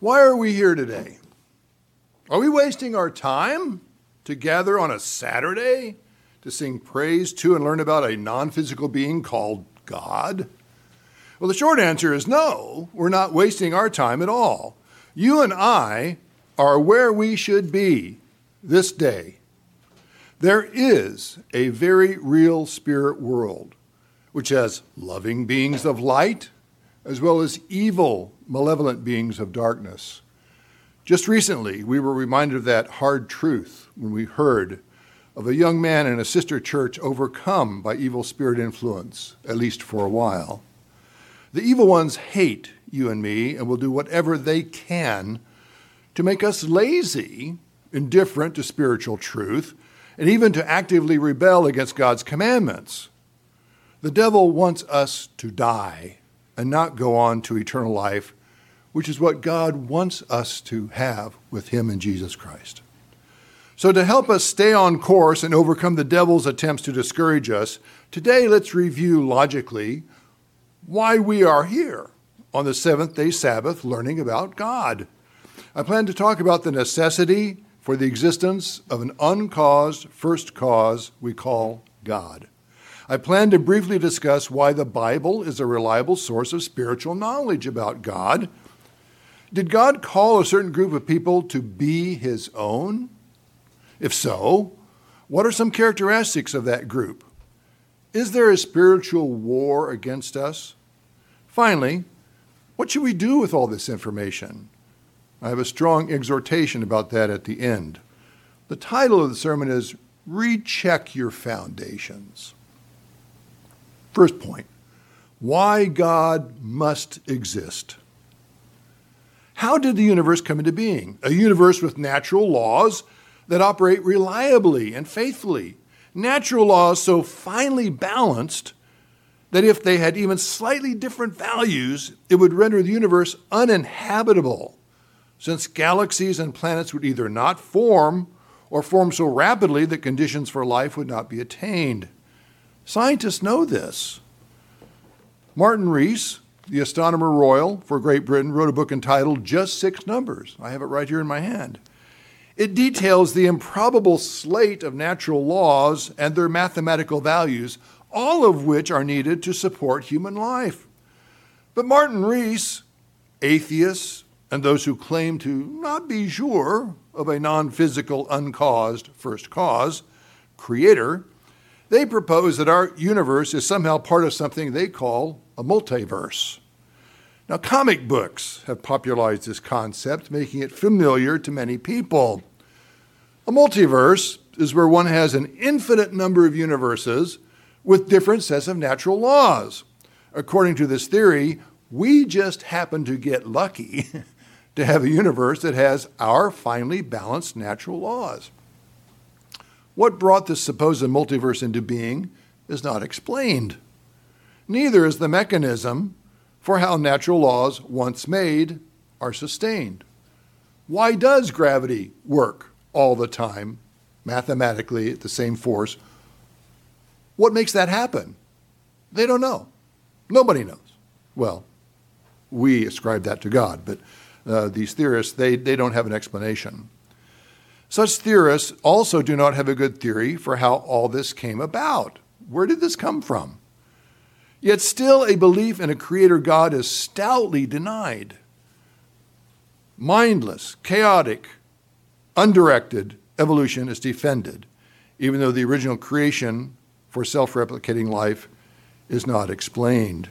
Why are we here today? Are we wasting our time to gather on a Saturday to sing praise to and learn about a non-physical being called God? Well, the short answer is no, we're not wasting our time at all. You and I are where we should be this day. There is a very real spirit world, which has loving beings of light, as well as evil, malevolent beings of darkness. Just recently, we were reminded of that hard truth when we heard of a young man in a sister church overcome by evil spirit influence, at least for a while. The evil ones hate you and me and will do whatever they can to make us lazy, indifferent to spiritual truth, and even to actively rebel against God's commandments. The devil wants us to die and not go on to eternal life, which is what God wants us to have with him in Jesus Christ. So to help us stay on course and overcome the devil's attempts to discourage us, today let's review logically why we are here on the seventh-day Sabbath learning about God. I plan to talk about the necessity for the existence of an uncaused first cause we call God. I plan to briefly discuss why the Bible is a reliable source of spiritual knowledge about God. Did God call a certain group of people to be his own? If so, what are some characteristics of that group? Is there a spiritual war against us? Finally, what should we do with all this information? I have a strong exhortation about that at the end. The title of the sermon is Recheck Your Foundations. First point, why God must exist. How did the universe come into being? A universe with natural laws that operate reliably and faithfully. Natural laws so finely balanced that if they had even slightly different values, it would render the universe uninhabitable, since galaxies and planets would either not form or form so rapidly that conditions for life would not be attained. Scientists know this. Martin Rees, the Astronomer Royal for Great Britain, wrote a book entitled Just Six Numbers. I have it right here in my hand. It details the improbable slate of natural laws and their mathematical values, all of which are needed to support human life. But Martin Rees, atheists, and those who claim to not be sure of a non-physical, uncaused first cause, creator, they propose that our universe is somehow part of something they call a multiverse. Now, comic books have popularized this concept, making it familiar to many people. A multiverse is where one has an infinite number of universes with different sets of natural laws. According to this theory, we just happen to get lucky to have a universe that has our finely balanced natural laws. What brought this supposed multiverse into being is not explained. Neither is the mechanism for how natural laws, once made, are sustained. Why does gravity work all the time, mathematically at the same force? What makes that happen? They don't know. Nobody knows. Well, we ascribe that to God, but these theorists, they don't have an explanation. Such theorists also do not have a good theory for how all this came about. Where did this come from? Yet still a belief in a creator God is stoutly denied. Mindless, chaotic, undirected evolution is defended, even though the original creation for self-replicating life is not explained.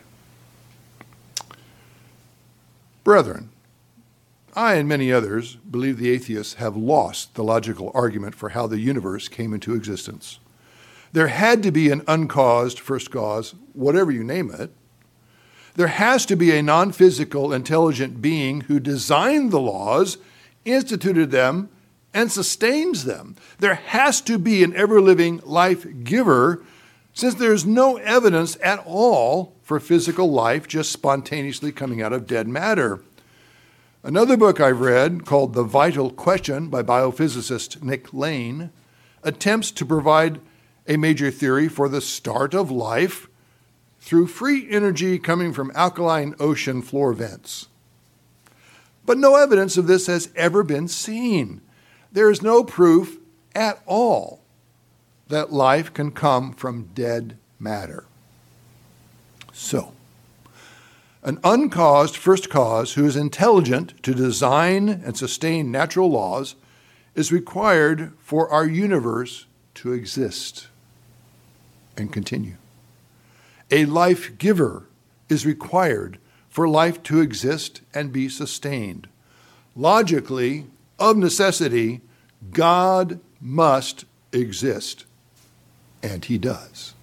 Brethren, I and many others believe the atheists have lost the logical argument for how the universe came into existence. There had to be an uncaused first cause, whatever you name it. There has to be a non-physical, intelligent being who designed the laws, instituted them, and sustains them. There has to be an ever-living life giver, since there's no evidence at all for physical life just spontaneously coming out of dead matter. Another book I've read, called The Vital Question by biophysicist Nick Lane, attempts to provide a major theory for the start of life through free energy coming from alkaline ocean floor vents. But no evidence of this has ever been seen. There is no proof at all that life can come from dead matter. So, an uncaused first cause who is intelligent to design and sustain natural laws is required for our universe to exist and continue. A life giver is required for life to exist and be sustained. Logically, of necessity, God must exist, and he does.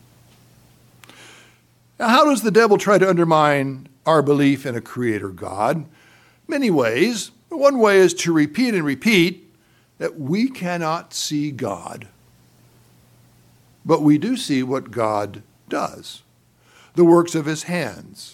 Now, how does the devil try to undermine our belief in a creator God? Many ways. One way is to repeat and repeat that we cannot see God, but we do see what God does, the works of his hands.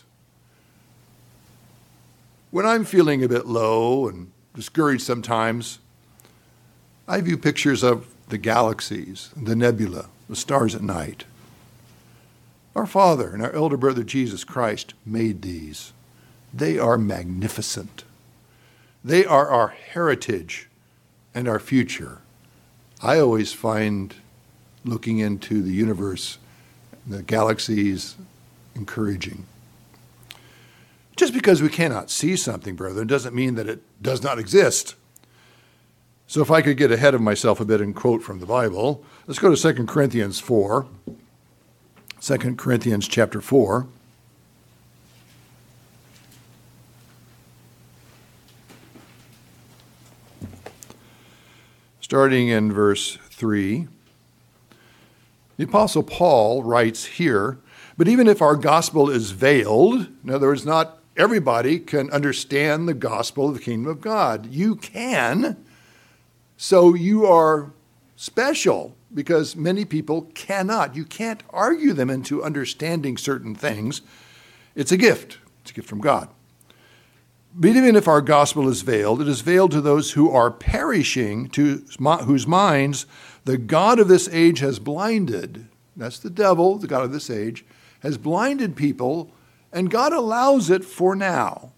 When I'm feeling a bit low and discouraged sometimes, I view pictures of the galaxies, the nebula, the stars at night. Our Father and our elder brother Jesus Christ made these. They are magnificent. They are our heritage and our future. I always find looking into the universe, the galaxies, encouraging. Just because we cannot see something, brethren, doesn't mean that it does not exist. So if I could get ahead of myself a bit and quote from the Bible, let's go to 2 Corinthians 4. 2 Corinthians chapter 4. Starting in verse 3. The Apostle Paul writes here, but even if our gospel is veiled, in other words, not everybody can understand the gospel of the kingdom of God. You can, so you are special because many people cannot. You can't argue them into understanding certain things. It's a gift. It's a gift from God. But even if our gospel is veiled, it is veiled to those who are perishing, to whose minds the God of this age has blinded. That's the devil, the God of this age, has blinded people, and God allows it for now.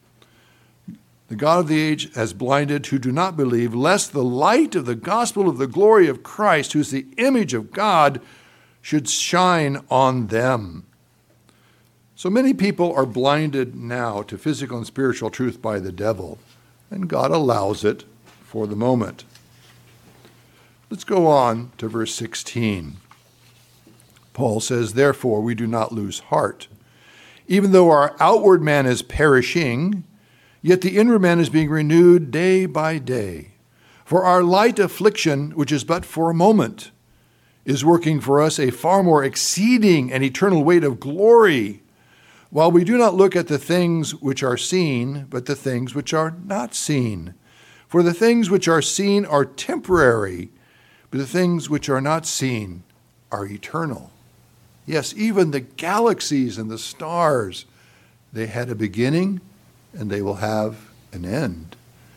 The God of the age has blinded who do not believe, lest the light of the gospel of the glory of Christ, who is the image of God, should shine on them. So many people are blinded now to physical and spiritual truth by the devil, and God allows it for the moment. Let's go on to verse 16. Paul says, therefore, we do not lose heart. Even though our outward man is perishing, yet the inward man is being renewed day by day. For our light affliction, which is but for a moment, is working for us a far more exceeding and eternal weight of glory, while we do not look at the things which are seen, but the things which are not seen. For the things which are seen are temporary, but the things which are not seen are eternal. Yes, even the galaxies and the stars, they had a beginning and they will have an end.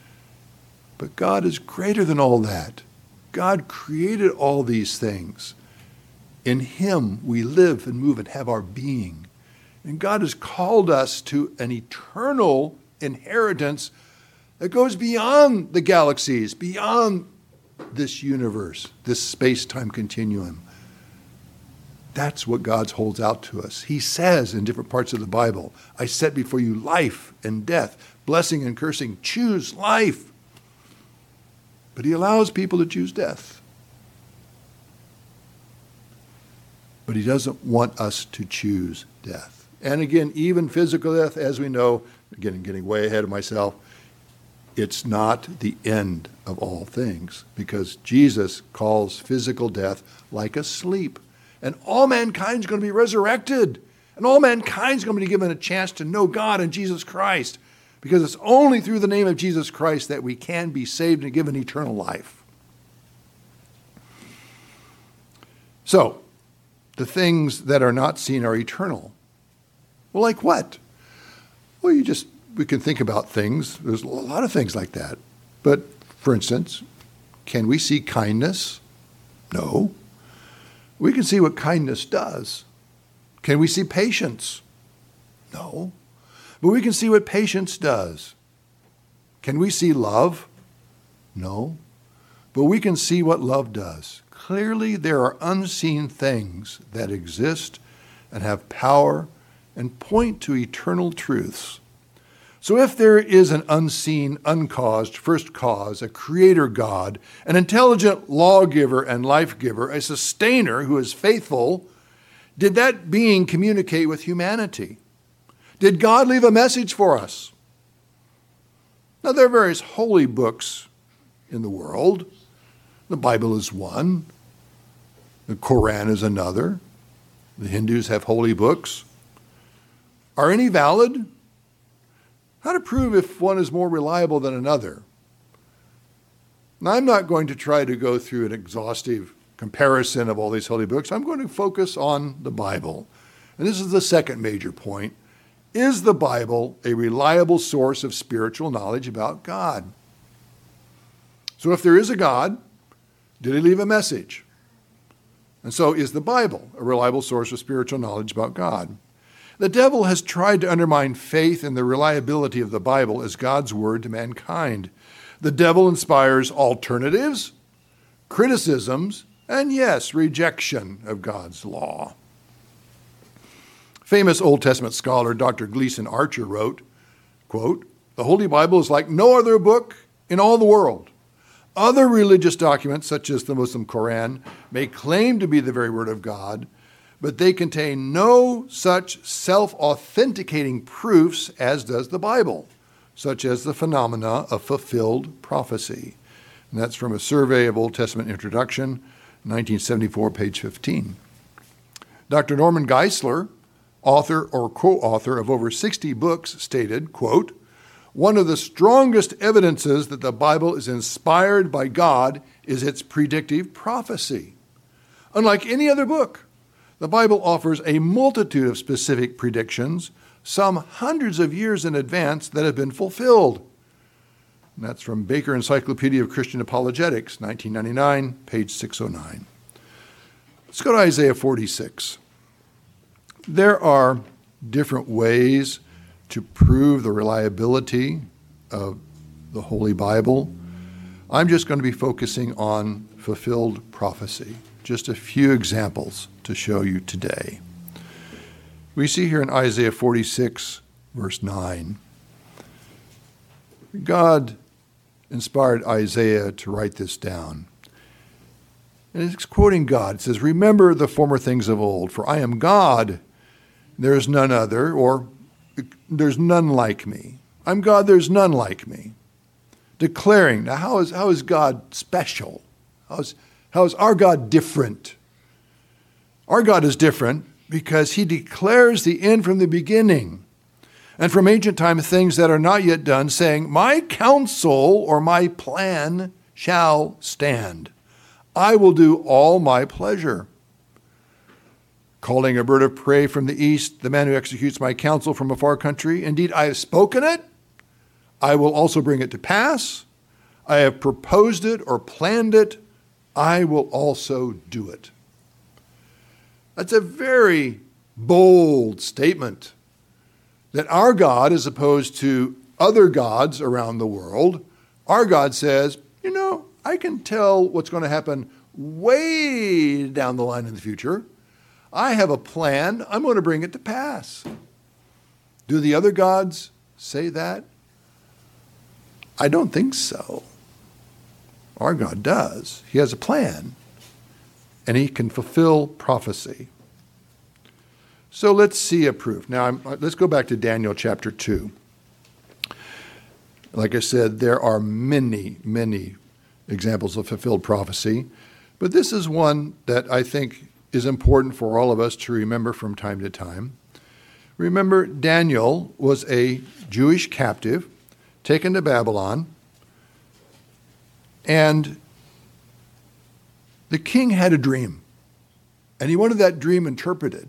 But God is greater than all that. God created all these things. In him we live and move and have our being. And God has called us to an eternal inheritance that goes beyond the galaxies, beyond this universe, this space-time continuum. That's what God holds out to us. He says in different parts of the Bible, I set before you life and death, blessing and cursing. Choose life. But he allows people to choose death. But he doesn't want us to choose death. And again, even physical death, as we know, again, I'm getting way ahead of myself, it's not the end of all things, because Jesus calls physical death like a sleep. And all mankind is going to be resurrected. And all mankind is going to be given a chance to know God and Jesus Christ, because it's only through the name of Jesus Christ that we can be saved and given eternal life. So, the things that are not seen are eternal. Well, like what? Well, we can think about things. There's a lot of things like that. But, for instance, can we see kindness? No. We can see what kindness does. Can we see patience? No. But we can see what patience does. Can we see love? No. But we can see what love does. Clearly, there are unseen things that exist and have power and point to eternal truths. So if there is an unseen, uncaused first cause, a creator God, an intelligent lawgiver and life giver, a sustainer who is faithful, did that being communicate with humanity? Did God leave a message for us? Now, there are various holy books in the world. The Bible is one. The Quran is another. The Hindus have holy books. Are any valid? How to prove if one is more reliable than another? Now, I'm not going to try to go through an exhaustive comparison of all these holy books. I'm going to focus on the Bible. And this is the second major point. Is the Bible a reliable source of spiritual knowledge about God? So if there is a God, did he leave a message? And so is the Bible a reliable source of spiritual knowledge about God? The devil has tried to undermine faith in the reliability of the Bible as God's word to mankind. The devil inspires alternatives, criticisms, and yes, rejection of God's law. Famous Old Testament scholar Dr. Gleason Archer wrote, quote, "The Holy Bible is like no other book in all the world. Other religious documents, such as the Muslim Quran, may claim to be the very word of God, but they contain no such self-authenticating proofs as does the Bible, such as the phenomena of fulfilled prophecy." And that's from a survey of Old Testament introduction, 1974, page 15. Dr. Norman Geisler, author or co-author of over 60 books, stated, quote, "One of the strongest evidences that the Bible is inspired by God is its predictive prophecy. Unlike any other book, the Bible offers a multitude of specific predictions, some hundreds of years in advance, that have been fulfilled." And that's from Baker Encyclopedia of Christian Apologetics, 1999, page 609. Let's go to Isaiah 46. There are different ways to prove the reliability of the Holy Bible. I'm just going to be focusing on fulfilled prophecy. Just a few examples to show you today. We see here in Isaiah 46, verse 9, God inspired Isaiah to write this down. And it's quoting God. It says, "Remember the former things of old, for I am God, there is none other," or "there's none like me. I'm God, there's none like me." Declaring, now how is God special? How is our God different? Our God is different because he declares the end from the beginning, and from ancient time things that are not yet done, saying, "My counsel," or "my plan," "shall stand. I will do all my pleasure." Calling a bird of prey from the east, the man who executes my counsel from a far country. Indeed, I have spoken it. I will also bring it to pass. I have proposed it or planned it. I will also do it. That's a very bold statement that our God, as opposed to other gods around the world, our God says, I can tell what's going to happen way down the line in the future. I have a plan. I'm going to bring it to pass. Do the other gods say that? I don't think so. Our God does. He has a plan, and he can fulfill prophecy. So let's see a proof. Now, let's go back to Daniel chapter 2. Like I said, there are many, many examples of fulfilled prophecy, but this is one that I think is important for all of us to remember from time to time. Remember, Daniel was a Jewish captive taken to Babylon, and the king had a dream, and he wanted that dream interpreted.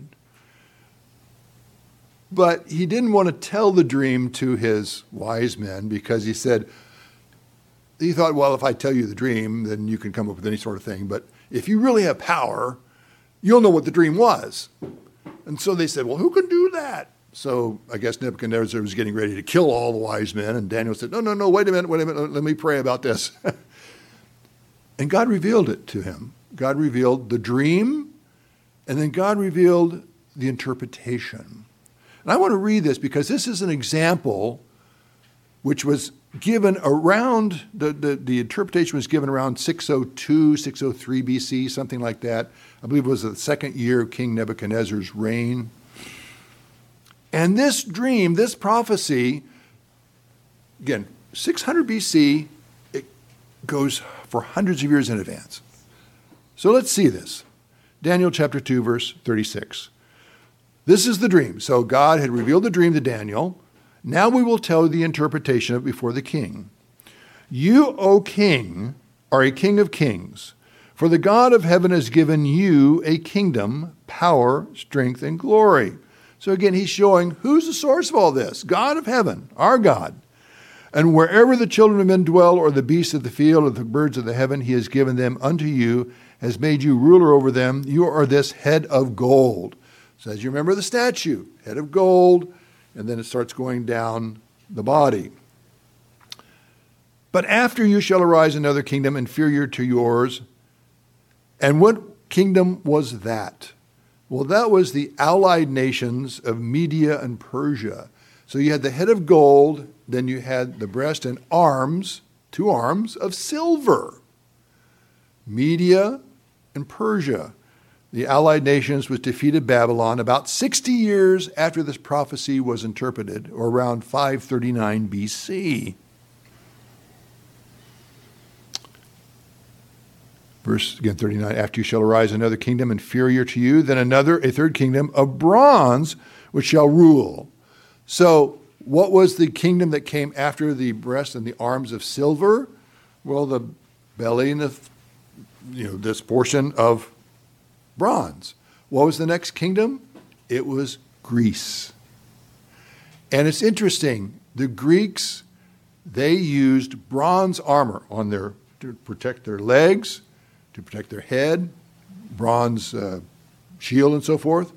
But he didn't want to tell the dream to his wise men because he thought, well, if I tell you the dream, then you can come up with any sort of thing. But if you really have power, you'll know what the dream was. And so they said, well, who can do that? So I guess Nebuchadnezzar was getting ready to kill all the wise men, and Daniel said, no, wait a minute, let me pray about this. And God revealed it to him. God revealed the dream, and then God revealed the interpretation. And I want to read this because this is an example which was given around, the interpretation was given around 602, 603 BC, something like that. I believe it was the second year of King Nebuchadnezzar's reign. And this dream, this prophecy, again, 600 BC, it goes for hundreds of years in advance. So let's see this. Daniel chapter 2, verse 36. This is the dream. So God had revealed the dream to Daniel. Now we will tell the interpretation of it before the king. You, O king, are a king of kings, for the God of heaven has given you a kingdom, power, strength, and glory. So again, he's showing who's the source of all this? God of heaven, our God. And wherever the children of men dwell, or the beasts of the field, or the birds of the heaven, he has given them unto you, has made you ruler over them. You are this head of gold. So as you remember the statue, head of gold, and then it starts going down the body. But after you shall arise another kingdom inferior to yours. And what kingdom was that? Well, that was the allied nations of Media and Persia. So you had the head of gold, then you had the breast and arms, 2 arms of silver. Media and Persia. The allied nations which defeated Babylon about 60 years after this prophecy was interpreted, or around 539 BC. Verse, again, 39, after you shall arise another kingdom inferior to you, then a third kingdom of bronze, which shall rule. So what was the kingdom that came after the breast and the arms of silver? Well, the belly and this portion of bronze. What was the next kingdom? It was Greece. And it's interesting, the Greeks, they used bronze armor on to protect their legs, to protect their head, bronze shield and so forth.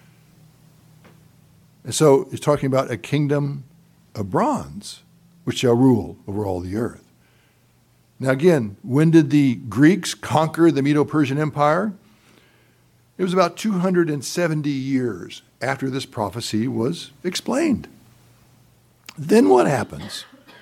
And so it's talking about a kingdom of bronze, which shall rule over all the earth. Now again, when did the Greeks conquer the Medo-Persian Empire? It was about 270 years after this prophecy was explained. Then what happens?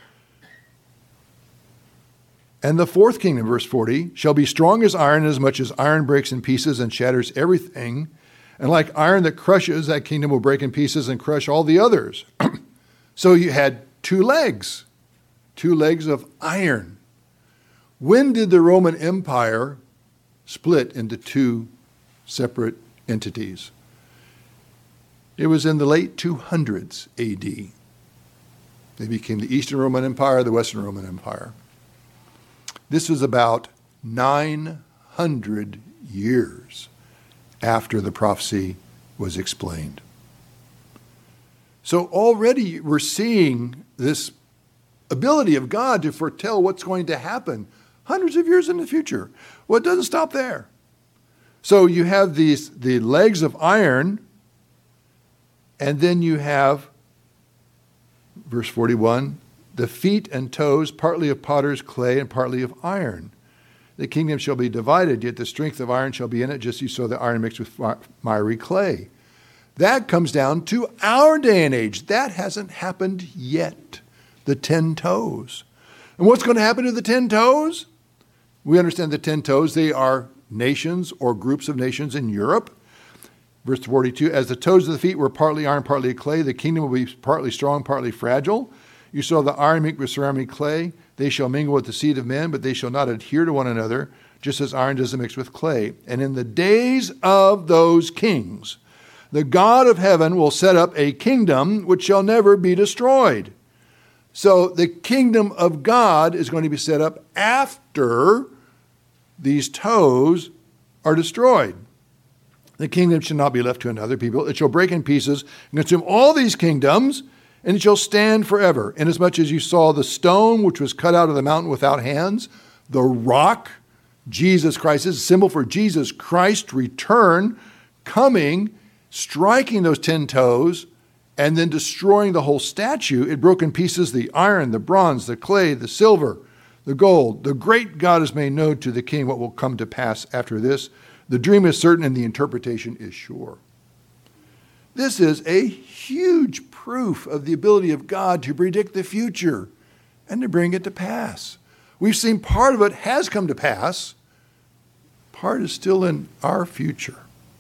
And the fourth kingdom, verse 40, shall be strong as iron, as much as iron breaks in pieces and shatters everything. And like iron that crushes, that kingdom will break in pieces and crush all the others. So you had 2 legs of iron. When did the Roman Empire split into 2 separate entities? It was in the late 200s AD. They became the Eastern Roman Empire, the Western Roman Empire. This was about 900 years after the prophecy was explained. So already we're seeing this ability of God to foretell what's going to happen hundreds of years in the future. Well, it doesn't stop there. So you have the legs of iron, and then you have, verse 41, the feet and toes, partly of potter's clay and partly of iron. The kingdom shall be divided, yet the strength of iron shall be in it, just as you saw the iron mixed with miry clay. That comes down to our day and age. That hasn't happened yet, the 10 toes. And what's going to happen to the 10 toes? We understand the 10 toes, they are nations or groups of nations in Europe. Verse 42, as the toes of the feet were partly iron, partly clay, the kingdom will be partly strong, partly fragile. You saw the iron mixed with ceramic clay. They shall mingle with the seed of men, but they shall not adhere to one another, just as iron doesn't mix with clay. And in the days of those kings, the God of heaven will set up a kingdom which shall never be destroyed. So the kingdom of God is going to be set up after these toes are destroyed. The kingdom shall not be left to another people. It shall break in pieces and consume all these kingdoms, and it shall stand forever. Inasmuch as you saw the stone which was cut out of the mountain without hands, the rock, Jesus Christ, is a symbol for Jesus Christ return, coming, striking those 10 toes, and then destroying the whole statue, it broke in pieces the iron, the bronze, the clay, the silver, the gold. The great God has made known to the king what will come to pass after this. The dream is certain and the interpretation is sure. This is a huge proof of the ability of God to predict the future and to bring it to pass. We've seen part of it has come to pass. Part is still in our future.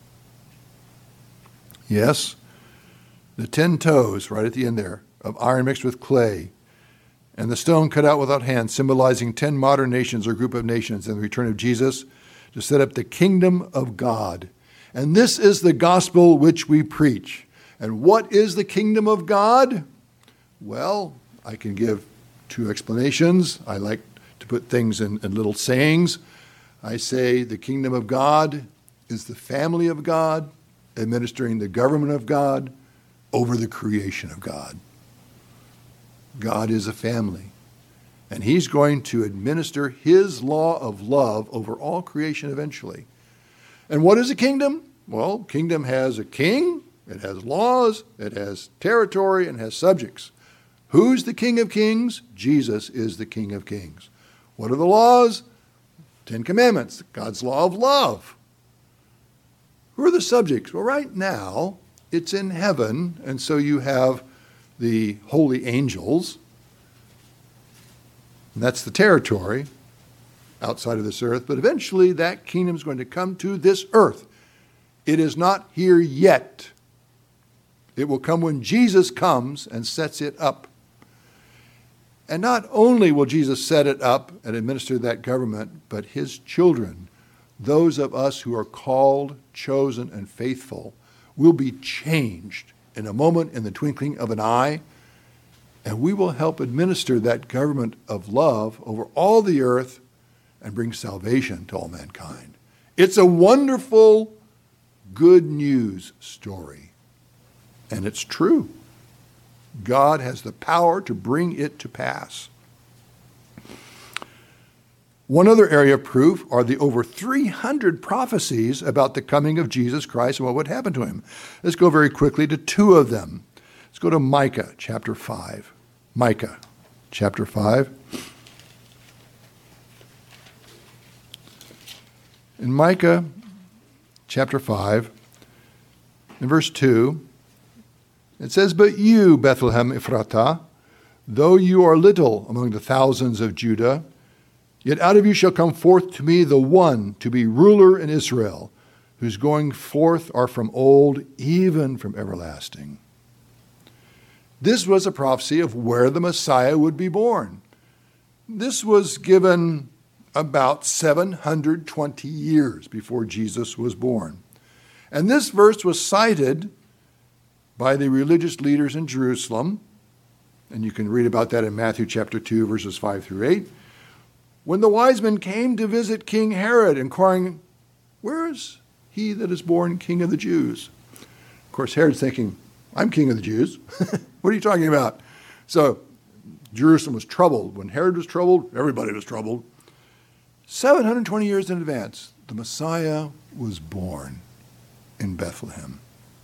Yes, the 10 toes right at the end there of iron mixed with clay and the stone cut out without hands, symbolizing 10 modern nations or group of nations and the return of Jesus to set up the kingdom of God. And this is the gospel which we preach. And what is the kingdom of God? Well, I can give 2 explanations. I like to put things in little sayings. I say the kingdom of God is the family of God, administering the government of God over the creation of God. God is a family, and he's going to administer his law of love over all creation eventually. And what is a kingdom? Well, kingdom has a king, it has laws, it has territory, and has subjects. Who's the King of Kings? Jesus is the King of Kings. What are the laws? 10 Commandments, God's law of love. Who are the subjects? Well, right now, it's in heaven, and so you have the holy angels, and that's the territory outside of this earth, but eventually that kingdom is going to come to this earth. It is not here yet. It will come when Jesus comes and sets it up. And not only will Jesus set it up and administer that government, but his children, those of us who are called, chosen, and faithful, will be changed in a moment, in the twinkling of an eye, and we will help administer that government of love over all the earth and bring salvation to all mankind. It's a wonderful, good news story, and it's true. God has the power to bring it to pass. One other area of proof are the over 300 prophecies about the coming of Jesus Christ and what would happen to him. Let's go very quickly to 2 of them. Let's go to Micah chapter 5. Micah chapter 5. In Micah chapter 5, in verse 2, it says, "But you, Bethlehem Ephratah, though you are little among the thousands of Judah, yet out of you shall come forth to me the one to be ruler in Israel, whose going forth are from old, even from everlasting." This was a prophecy of where the Messiah would be born. This was given about 720 years before Jesus was born. And this verse was cited by the religious leaders in Jerusalem, and you can read about that in Matthew chapter 2, verses 5 through 8, when the wise men came to visit King Herod, inquiring, "Where is he that is born King of the Jews?" Of course, Herod's thinking, "I'm King of the Jews." What are you talking about? So Jerusalem was troubled. When Herod was troubled, everybody was troubled. 720 years in advance, the Messiah was born in Bethlehem.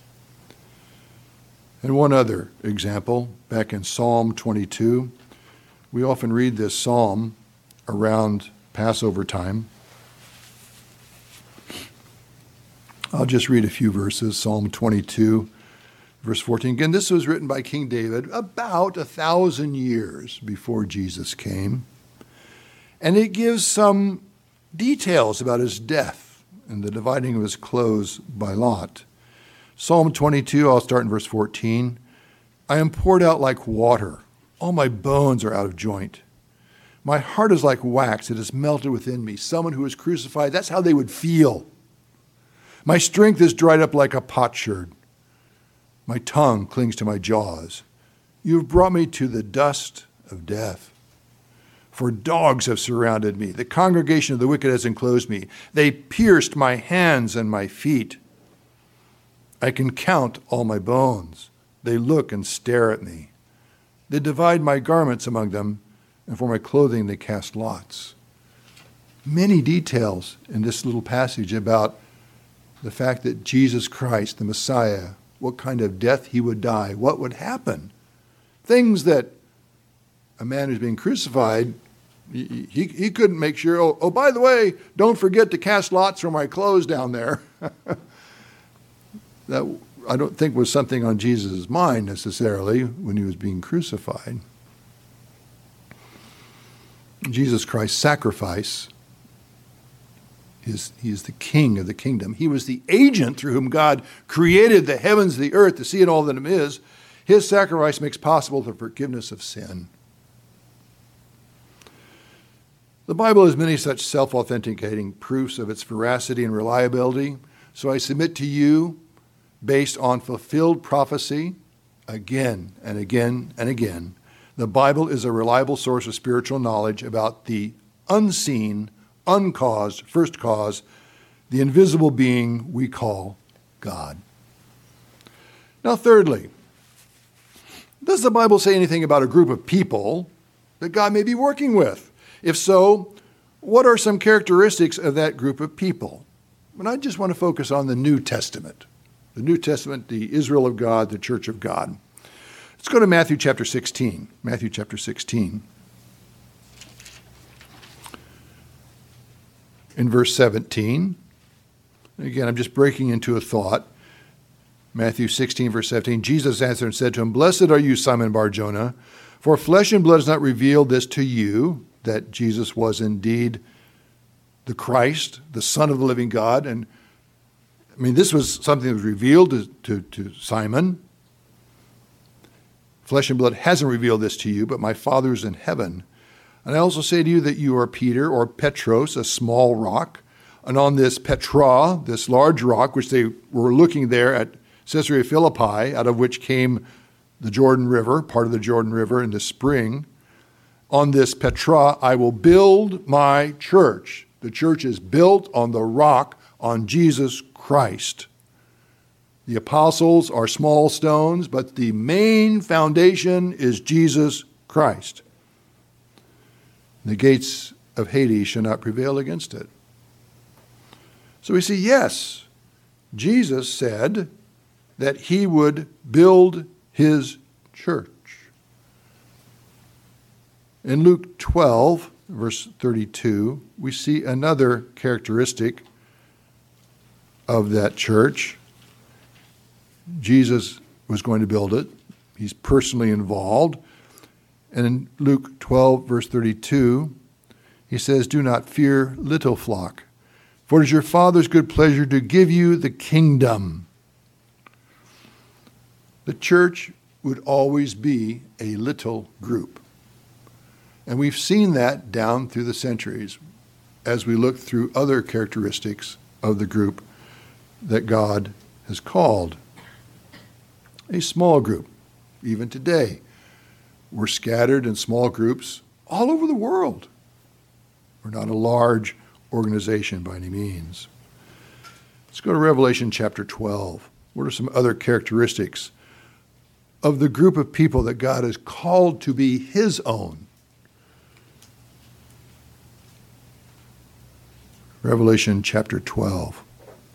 And one other example, back in Psalm 22, we often read this psalm around Passover time. I'll just read a few verses. Psalm 22, verse 14. Again, this was written by King David about 1,000 years before Jesus came. And it gives some details about his death and the dividing of his clothes by lot. Psalm 22, I'll start in verse 14. "I am poured out like water. All my bones are out of joint. My heart is like wax. It is melted within me." Someone who is crucified, that's how they would feel. "My strength is dried up like a potsherd. My tongue clings to my jaws. You have brought me to the dust of death. For dogs have surrounded me. The congregation of the wicked has enclosed me. They pierced my hands and my feet. I can count all my bones. They look and stare at me. They divide my garments among them, and for my clothing they cast lots." Many details in this little passage about the fact that Jesus Christ, the Messiah, what kind of death he would die, what would happen. Things that a man who's being crucified, he couldn't make sure, oh, by the way, don't forget to cast lots for my clothes down there. That, I don't think, was something on Jesus' mind necessarily when he was being crucified. Jesus Christ's sacrifice, he is the king of the kingdom. He was the agent through whom God created the heavens, the earth, the sea, and all that it is. His sacrifice makes possible the forgiveness of sin. The Bible has many such self-authenticating proofs of its veracity and reliability, so I submit to you, based on fulfilled prophecy, again and again and again, the Bible is a reliable source of spiritual knowledge about the unseen, uncaused, first cause, the invisible being we call God. Now, thirdly, does the Bible say anything about a group of people that God may be working with? If so, what are some characteristics of that group of people? And I just want to focus on the New Testament. The New Testament, the Israel of God, the church of God. Let's go to Matthew chapter 16. Matthew chapter 16. In verse 17. Again, I'm just breaking into a thought. Matthew 16, verse 17. Jesus answered and said to him, "Blessed are you, Simon Bar-Jonah, for flesh and blood has not revealed this to you," that Jesus was indeed the Christ, the Son of the living God. And I mean, this was something that was revealed to Simon. Flesh and blood hasn't revealed this to you, but my Father is in heaven. And I also say to you that you are Peter, or Petros, a small rock. And on this Petra, this large rock, which they were looking there at Caesarea Philippi, out of which came the Jordan River, part of the Jordan River in the spring, on this Petra I will build my church. The church is built on the rock, on Jesus Christ. The apostles are small stones, but the main foundation is Jesus Christ. The gates of Hades shall not prevail against it. So we see, yes, Jesus said that he would build his church. In Luke 12, verse 32, we see another characteristic of that church. Jesus was going to build it. He's personally involved. And in Luke 12, verse 32, he says, "Do not fear, little flock, for it is your Father's good pleasure to give you the kingdom." The church would always be a little group. And we've seen that down through the centuries as we look through other characteristics of the group that God has called a small group. Even today, we're scattered in small groups all over the world. We're not a large organization by any means. Let's go to Revelation chapter 12. What are some other characteristics of the group of people that God has called to be his own? Revelation chapter 12.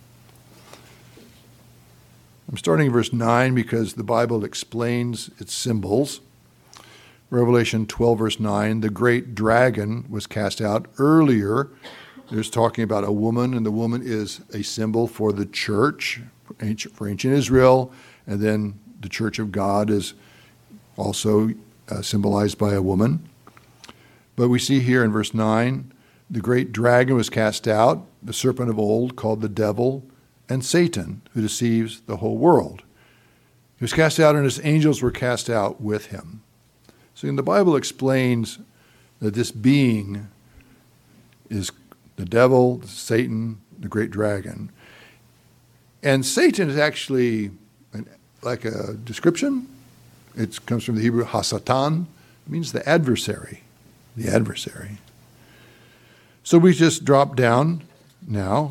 I'm starting in verse 9 because the Bible explains its symbols. Revelation 12, verse 9, the great dragon was cast out. Earlier, there's talking about a woman, and the woman is a symbol for the church, for ancient Israel, and then the church of God is also symbolized by a woman. But we see here in verse 9, the great dragon was cast out, the serpent of old, called the devil and Satan, who deceives the whole world. He was cast out, and his angels were cast out with him. So the Bible explains that this being is the devil, Satan, the great dragon. And Satan is actually like a description. It comes from the Hebrew hasatan. It means the adversary. The adversary. So we just drop down now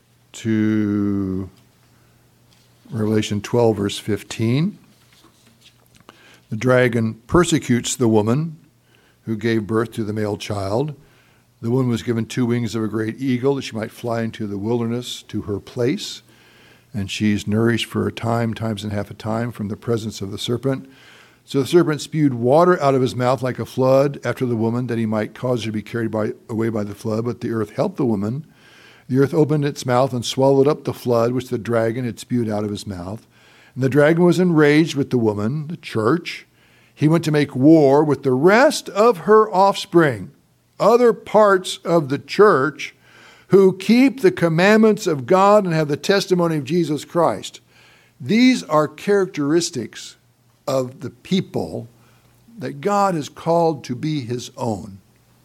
to Revelation 12, verse 15. The dragon persecutes the woman who gave birth to the male child. The woman was given 2 wings of a great eagle that she might fly into the wilderness to her place, and she's nourished for a time, times and half a time, from the presence of the serpent. So the serpent spewed water out of his mouth like a flood after the woman, that he might cause her to be carried away by the flood. But the earth helped the woman. The earth opened its mouth and swallowed up the flood which the dragon had spewed out of his mouth. And the dragon was enraged with the woman, the church. He went to make war with the rest of her offspring, other parts of the church, who keep the commandments of God and have the testimony of Jesus Christ. These are characteristics of the people that God has called to be his own.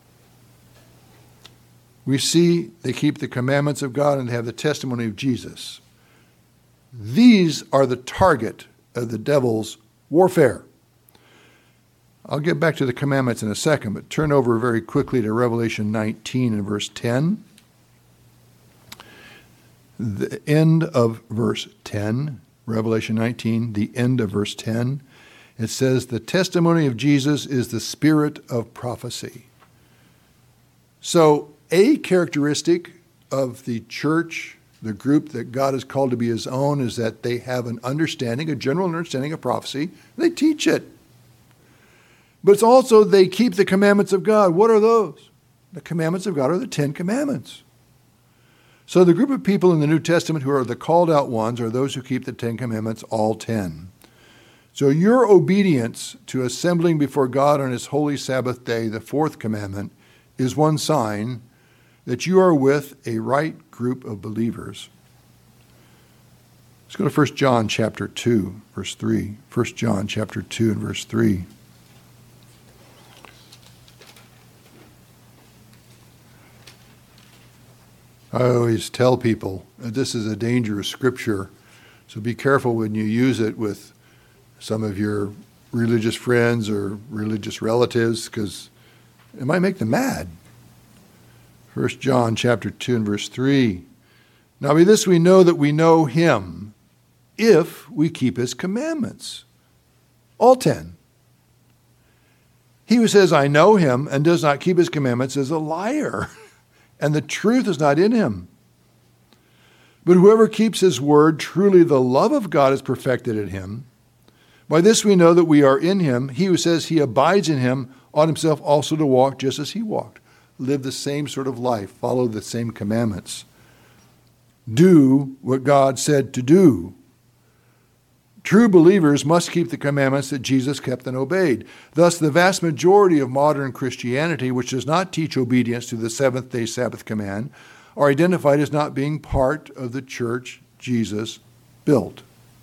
We see they keep the commandments of God and have the testimony of Jesus. These are the target of the devil's warfare. I'll get back to the commandments in a second, but turn over very quickly to Revelation 19 and verse 10. The end of verse 10, Revelation 19, the end of verse 10, it says, the testimony of Jesus is the spirit of prophecy. So a characteristic of the church, the group that God has called to be his own, is that they have an understanding, a general understanding of prophecy. They teach it. But it's also they keep the commandments of God. What are those? The commandments of God are the 10 commandments. So the group of people in the New Testament who are the called out ones are those who keep the 10 commandments, all 10. So your obedience to assembling before God on his holy Sabbath day, the 4th commandment, is one sign that you are with a right group of believers. Let's go to 1 John chapter 2, verse 3. 1 John chapter 2 and verse 3. I always tell people that this is a dangerous scripture, so be careful when you use it with some of your religious friends or religious relatives, because it might make them mad. 1 John chapter 2 and verse 3. Now by this we know that we know him, if we keep his commandments. All 10. He who says, I know him, and does not keep his commandments is a liar, and the truth is not in him. But whoever keeps his word, truly the love of God is perfected in him. By this we know that we are in him. He who says he abides in him ought himself also to walk just as he walked. Live the same sort of life. Follow the same commandments. Do what God said to do. True believers must keep the commandments that Jesus kept and obeyed. Thus, the vast majority of modern Christianity, which does not teach obedience to the seventh-day Sabbath command, are identified as not being part of the church Jesus built.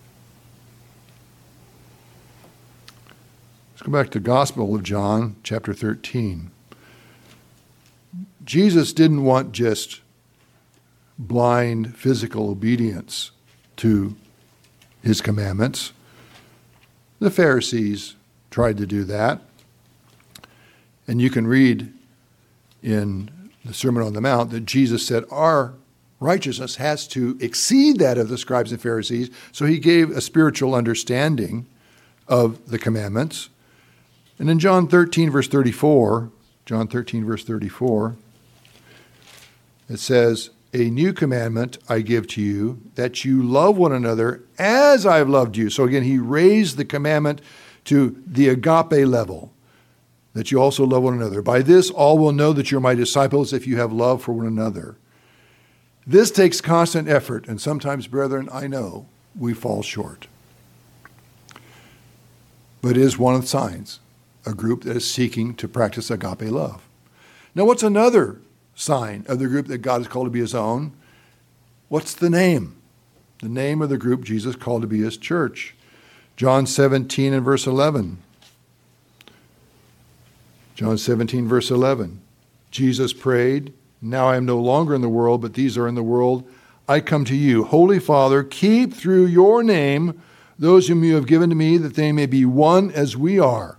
Let's go back to the Gospel of John, chapter 13. Jesus didn't want just blind physical obedience to his commandments. The Pharisees tried to do that. And you can read in the Sermon on the Mount that Jesus said our righteousness has to exceed that of the scribes and Pharisees. So he gave a spiritual understanding of the commandments. And in John 13, verse 34, it says, a new commandment I give to you, that you love one another as I have loved you. So again, he raised the commandment to the agape level, that you also love one another. By this, all will know that you're my disciples if you have love for one another. This takes constant effort, and sometimes, brethren, I know we fall short. But it is one of the signs, a group that is seeking to practice agape love. Now, what's another sign of the group that God has called to be his own? What's the name? The name of the group Jesus called to be his church. John 17 and verse 11. John 17, verse 11. Jesus prayed, now I am no longer in the world, but these are in the world. I come to you. Holy Father, keep through your name those whom you have given to me, that they may be one as we are.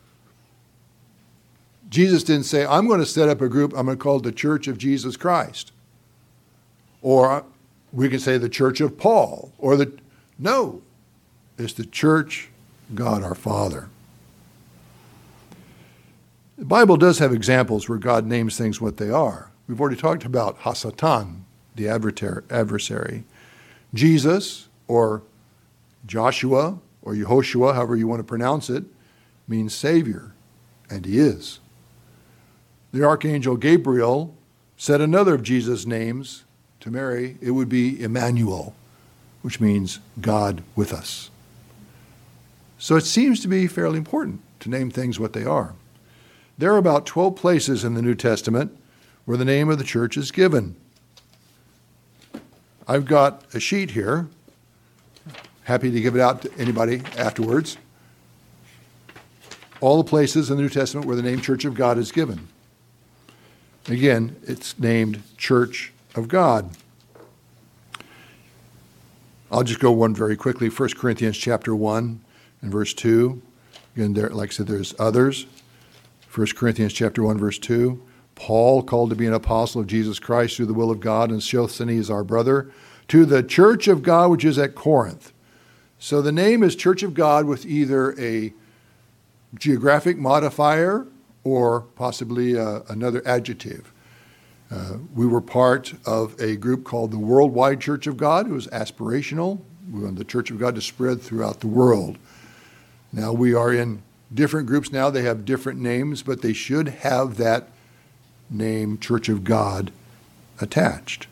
Jesus didn't say, I'm going to set up a group, I'm going to call it the Church of Jesus Christ. Or we can say the Church of Paul. No, it's the Church, God our Father. The Bible does have examples where God names things what they are. We've already talked about Hasatan, the adversary. Jesus or Joshua, or Yehoshua, however you want to pronounce it, means Savior, and he is. The Archangel Gabriel said another of Jesus' names to Mary. It would be Emmanuel, which means God with us. So it seems to be fairly important to name things what they are. There are about 12 places in the New Testament where the name of the church is given. I've got a sheet here. Happy to give it out to anybody afterwards. All the places in the New Testament where the name Church of God is given. Again, it's named Church of God. I'll just go one very quickly. 1 Corinthians chapter 1 and verse 2. Again, there, like I said, there's others. 1 Corinthians chapter 1, verse 2. Paul, called to be an apostle of Jesus Christ through the will of God, and Sosthenes, our brother, to the church of God which is at Corinth. So the name is Church of God with either a geographic modifier or possibly another adjective. We were part of a group called the Worldwide Church of God. It was aspirational. We wanted the Church of God to spread throughout the world. Now we are in different groups now. They have different names, but they should have that name, Church of God, attached.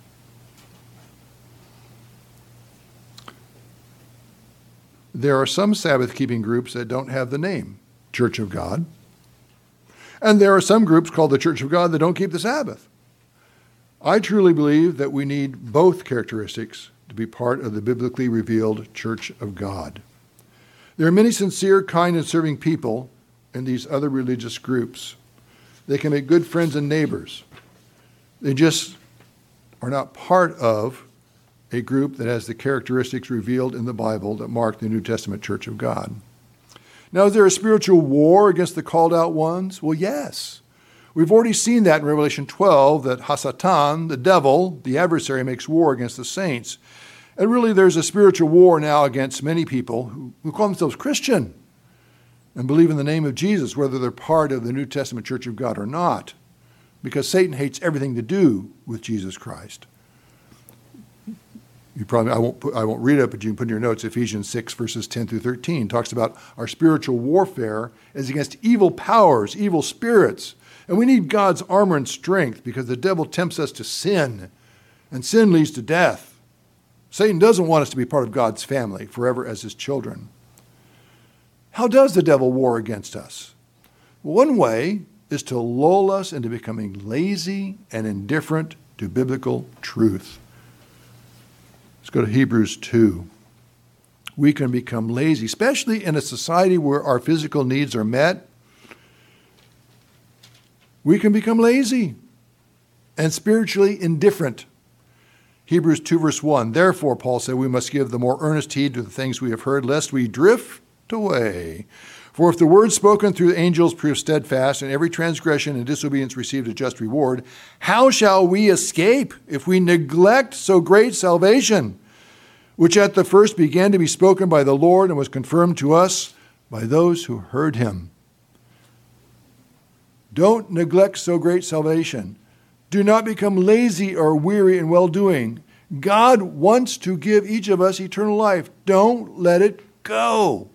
There are some Sabbath-keeping groups that don't have the name Church of God. And there are some groups called the Church of God that don't keep the Sabbath. I truly believe that we need both characteristics to be part of the biblically revealed Church of God. There are many sincere, kind, and serving people in these other religious groups. They can make good friends and neighbors. They just are not part of a group that has the characteristics revealed in the Bible that mark the New Testament Church of God. Now, is there a spiritual war against the called out ones? Well, yes. We've already seen that in Revelation 12, that Hasatan, the devil, the adversary, makes war against the saints. And really, there's a spiritual war now against many people who call themselves Christian and believe in the name of Jesus, whether they're part of the New Testament Church of God or not, because Satan hates everything to do with Jesus Christ. You probably, I won't read it, but you can put in your notes, Ephesians 6, verses 10 through 13, talks about our spiritual warfare is against evil powers, evil spirits. And we need God's armor and strength because the devil tempts us to sin, and sin leads to death. Satan doesn't want us to be part of God's family forever as his children. How does the devil war against us? One way is to lull us into becoming lazy and indifferent to biblical truth. Let's go to Hebrews 2. We can become lazy, especially in a society where our physical needs are met. We can become lazy and spiritually indifferent. Hebrews 2, verse 1. Therefore, Paul said, we must give the more earnest heed to the things we have heard, lest we drift away. For if the word spoken through the angels proved steadfast, and every transgression and disobedience received a just reward, how shall we escape if we neglect so great salvation, which at the first began to be spoken by the Lord and was confirmed to us by those who heard him? Don't neglect so great salvation. Do not become lazy or weary in well-doing. God wants to give each of us eternal life. Don't let it go.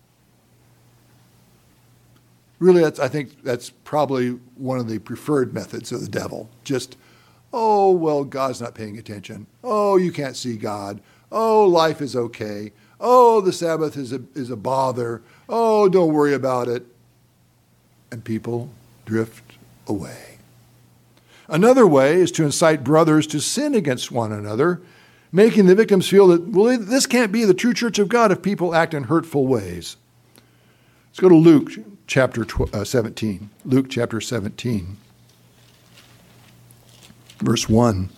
Really, I think that's probably one of the preferred methods of the devil. Just, oh, well, God's not paying attention. Oh, you can't see God. Oh, life is okay. Oh, the Sabbath is a bother. Oh, don't worry about it. And people drift away. Another way is to incite brothers to sin against one another, making the victims feel that, well, this can't be the true church of God if people act in hurtful ways. Let's go to Luke chapter 17. Luke chapter 17, verse 1.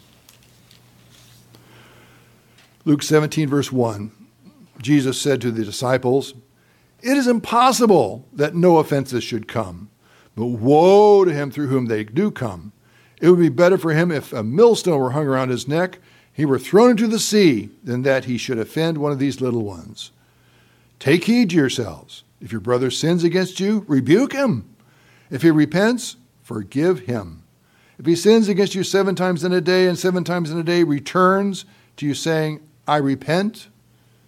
Luke 17, verse 1. Jesus said to the disciples, it is impossible that no offenses should come, but woe to him through whom they do come. It would be better for him if a millstone were hung around his neck, he were thrown into the sea, than that he should offend one of these little ones. Take heed to yourselves. If your brother sins against you, rebuke him. If he repents, forgive him. If he sins against you 7 times in a day and 7 times in a day returns to you saying, I repent,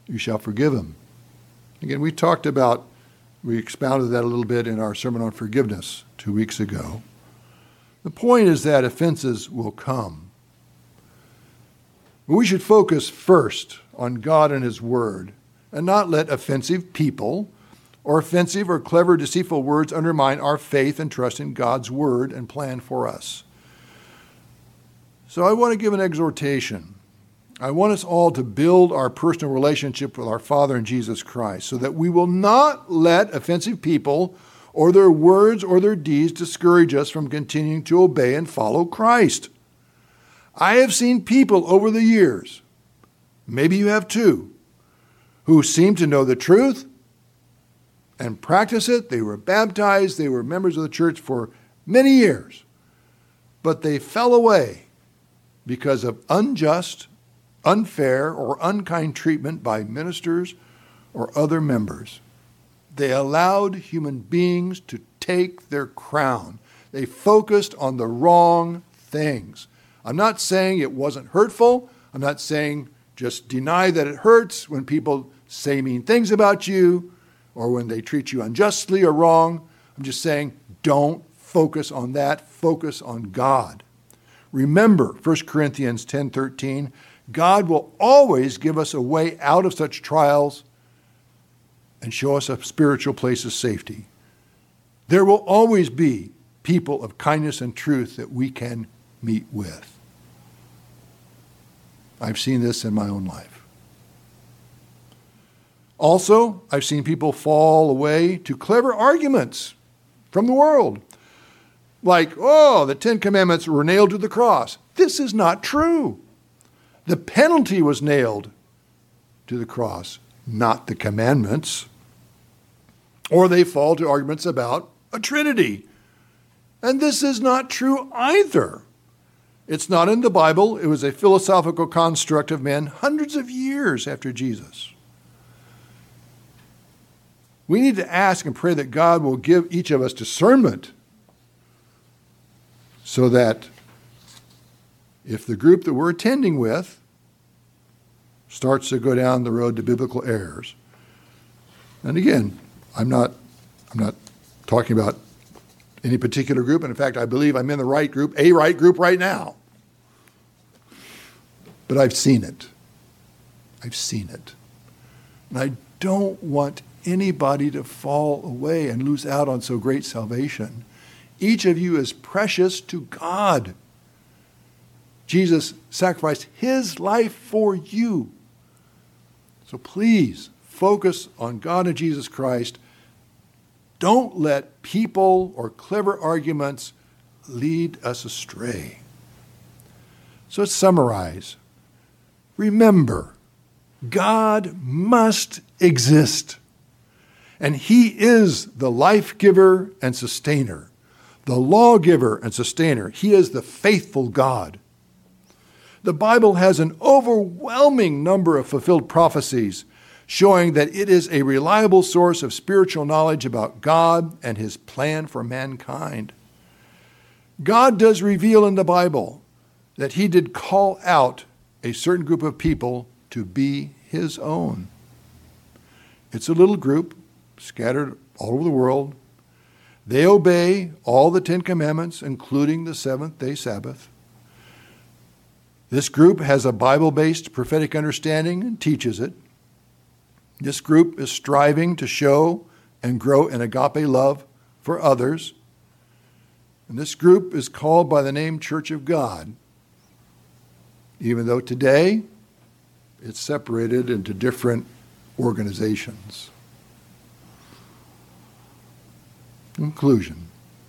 you shall forgive him. Again, we expounded that a little bit in our sermon on forgiveness 2 weeks ago. The point is that offenses will come. But we should focus first on God and his word and not let offensive people or offensive or clever, deceitful words undermine our faith and trust in God's word and plan for us. So I want to give an exhortation. I want us all to build our personal relationship with our Father in Jesus Christ so that we will not let offensive people or their words or their deeds discourage us from continuing to obey and follow Christ. I have seen people over the years, maybe you have too, who seem to know the truth and practice it. They were baptized, they were members of the church for many years, but they fell away because of unjust, unfair, or unkind treatment by ministers or other members. They allowed human beings to take their crown. They focused on the wrong things. I'm not saying it wasn't hurtful. I'm not saying just deny that it hurts when people say mean things about you or when they treat you unjustly or wrong. I'm just saying don't focus on that. Focus on God. Remember 1 Corinthians 10:13, God will always give us a way out of such trials and show us a spiritual place of safety. There will always be people of kindness and truth that we can meet with. I've seen this in my own life. Also, I've seen people fall away to clever arguments from the world. Like, the 10 Commandments were nailed to the cross. This is not true. The penalty was nailed to the cross, not the commandments. Or they fall to arguments about a Trinity. And this is not true either. It's not in the Bible. It was a philosophical construct of men hundreds of years after Jesus. We need to ask and pray that God will give each of us discernment so that if the group that we're attending with starts to go down the road to biblical errors, and again, I'm not talking about any particular group, and in fact, I believe I'm in the right group right now. But I've seen it. And I don't want anybody to fall away and lose out on so great salvation. Each of you is precious to God. Jesus sacrificed his life for you. So please focus on God and Jesus Christ. Don't let people or clever arguments lead us astray. So let's summarize. Remember, God must exist. And he is the life giver and sustainer, the lawgiver and sustainer. He is the faithful God. The Bible has an overwhelming number of fulfilled prophecies showing that it is a reliable source of spiritual knowledge about God and his plan for mankind. God does reveal in the Bible that he did call out a certain group of people to be his own. It's a little group scattered all over the world. They obey all the 10 Commandments, including the seventh-day Sabbath. This group has a Bible-based prophetic understanding and teaches it. This group is striving to show and grow in agape love for others. And this group is called by the name Church of God, even though today it's separated into different organizations. Conclusion.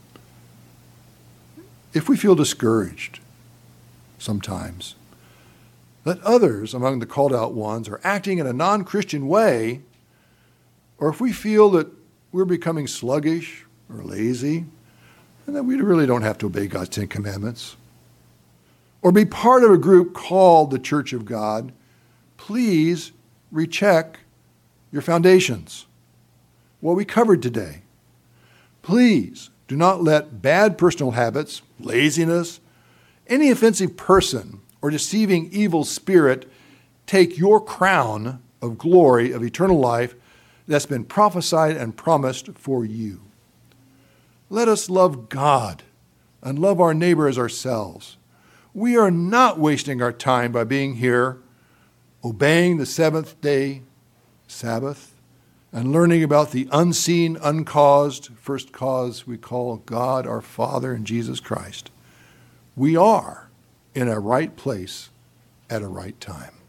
If we feel discouraged sometimes that others among the called out ones are acting in a non-Christian way, or if we feel that we're becoming sluggish or lazy, and that we really don't have to obey God's 10 Commandments, or be part of a group called the Church of God, please recheck your foundations. What we covered today. Please do not let bad personal habits, laziness, any offensive person or deceiving evil spirit take your crown of glory, of eternal life that's been prophesied and promised for you. Let us love God and love our neighbor as ourselves. We are not wasting our time by being here, obeying the seventh-day Sabbath, and learning about the unseen, uncaused first cause we call God our Father and Jesus Christ. We are in a right place at a right time.